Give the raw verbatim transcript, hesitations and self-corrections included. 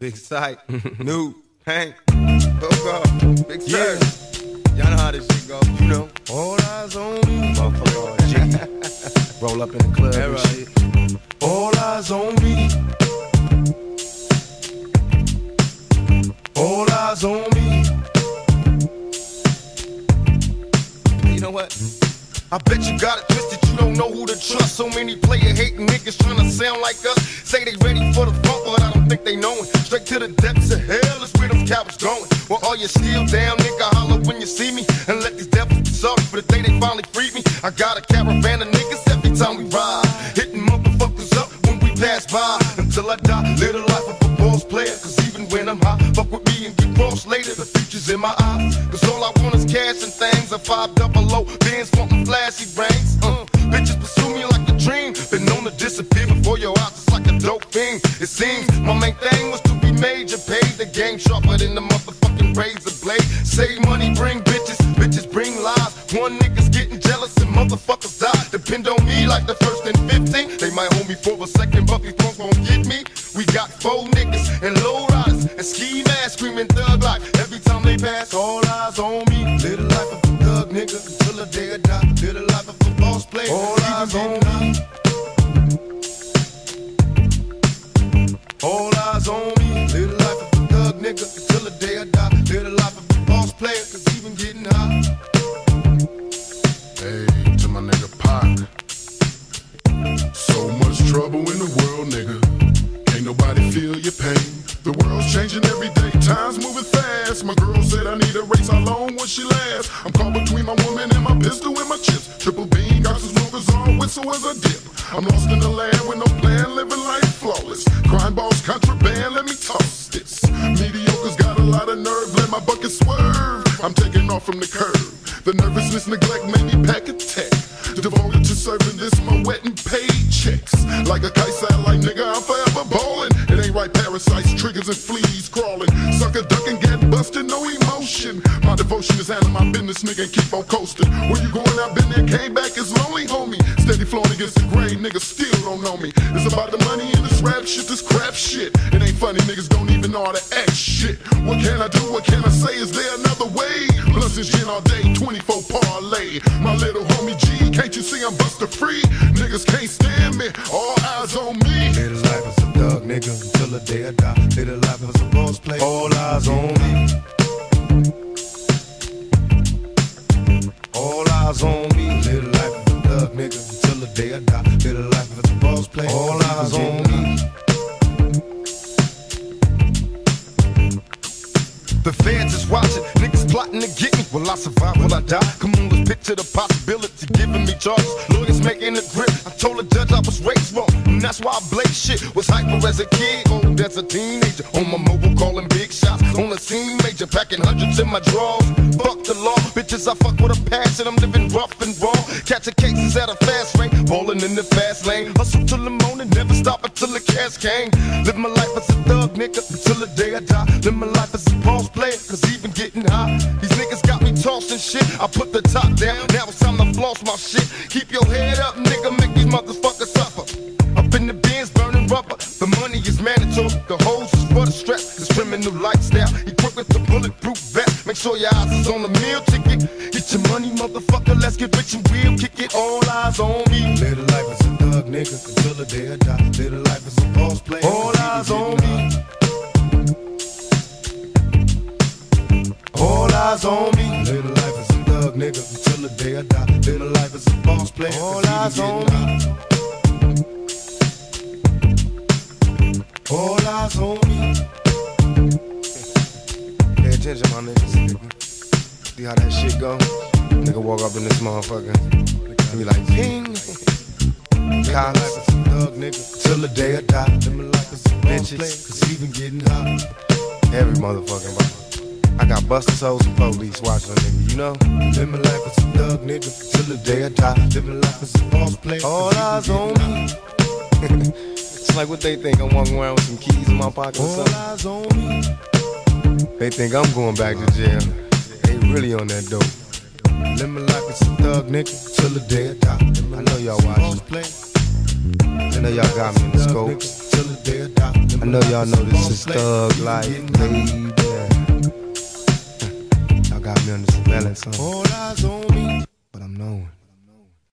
Big Sight, New, Hank, Coco, Big Sir. Y'all know how this shit go. You know. All eyes on me. Motherfucker all jiggy. Roll up in the club and right. shit. All eyes on me. All eyes on me. You know what? I bet you got it twisted, you don't know who to trust. So many player hating niggas trying to sound like us. Say they ready for the funk, but I don't think they know it. Straight to the depths of hell is where them cowards going. Well, all you still down, nigga, holler when you see me. And let these devils be sorry for the day they finally freed me. I got a caravan of niggas every time we ride, hitting motherfuckers up when we pass by. Until I die, live the life of a boss player. Cause even when I'm high, fuck with me and get crossed later. The future's in my eyes. Cause all I want is cash and things. A five double O, Benz wanting flashy brains. Uh, bitches pursue me like a dream. Been known to disappear before your eyes, it's like a dope thing. It seems my main thing was to be major. Paid the game sharper than the motherfucking razor blade. Save money, bring bitches, bitches bring lies. One nigga's getting jealous and motherfuckers die. Depend on me like the first and fifteen. They might hold me for a second, but these punks won't get me. We got four niggas and low riders and ski masks screaming thug life. Every time they pass, all eyes on me. Live the life of a thug nigga until the day I die. Live the life of a boss player. All eyes on me. All eyes on me. Live the life of a thug nigga until the day I die. Live the life of a boss player, cause even getting high. Hey, to my nigga Pac. So much trouble in the world, nigga. Ain't nobody feel your pain. The world's changing every day, time's moving fast. My girl said I need a race, how long will she last? I'm caught between my woman and my pistol and my chips. Triple beam, got some smokers on, whistle as I dip. I'm lost in the land with no plan, living life flawless. Crime balls, contraband, let me toss this. Mediocre's got a lot of nerve, let my bucket swerve. I'm taking off from the curb. The nervousness, neglect made me pack a tech. Devoted to serving this, my wet and paid checks. Like a kite satellite, nigga, I'm forever ballin'. It ain't right, parasites, triggers and fleas crawling. Sucker ducking, get busted, no emotion. My devotion is handling my business, nigga, and keep on coasting. Where you going, I've been there, came back, it's lonely, homie. Steady flowing against the grain, niggas still don't know me. It's about the money and this rap shit, this crap shit. It ain't funny, niggas don't even know how to act shit. What can I do, what can I say, is there another way? Blunts and gin all day, twenty-four parlay. My little homie G, can't you see I'm buster free? Niggas can't stand me, all eyes on me. Live the life as a thug nigga until the day I die. Live the life as a boss player, all eyes on me. All eyes on me. Live the life as a thug nigga until the day I die. Live the life as a boss player, all eyes on me. The feds is watching, niggas plotting to get me. Will I survive, will I die? Come on, let's picture the possibility, giving me charges. Lawyers making a grip, I told the judge I was raised wrong, and that's why I blaze shit. Was hyper as a kid, old as a teenager. On my mobile calling big shots, on the scene major. Packing hundreds in my drawers, fuck the law. Bitches, I fuck with a passion, I'm living rough and raw. Catching cases at a fast rate, balling in the fast lane. Hustle till the morning, never stop until the cash came. Live my life as a thug nigga until the day I die. Live my life as a boss player, cause even getting high. These niggas got me tossing shit. I put the top down, now it's time to floss my shit. Keep your head up, nigga, make these motherfuckers suffer. Up in the bins, burning rubber. The money is mandatory, the hoes is for the stress. This criminal lifestyle, equipped with the bulletproof vest. Make sure your eyes is on the meal ticket. Get your money, motherfucker, let's get rich and real. Kick it, all eyes on me. Live the life as a thug nigga until the day I die. Live the life as a boss player, all eyes on me. All eyes on me. Live the life as a thug nigga until the day I die. Live my life as a boss player, all eyes on me. All eyes on me. Pay attention, my niggas. Nigga. See how that shit go? Nigga walk up in this motherfucker and be like, ping. Live as a thug nigga till the day I die. Live my life as a boss player, cause even getting high. Every motherfucking body. I got busters, hoes, and police watching a nigga, you know? Live my life as a thug nigga till the day I die. Live my life as a boss player, all eyes on me. It's like what they think, I'm walking around with some keys in my pocket or something. All eyes on me. They think I'm going back to jail. They really on that dope. Live my life as a thug nigga till the day I die. I know y'all watching. I know y'all got me in the scope. I know y'all know this is thug life, baby. Y'all got me on the surveillance, huh? All eyes on me, but I'm knowing.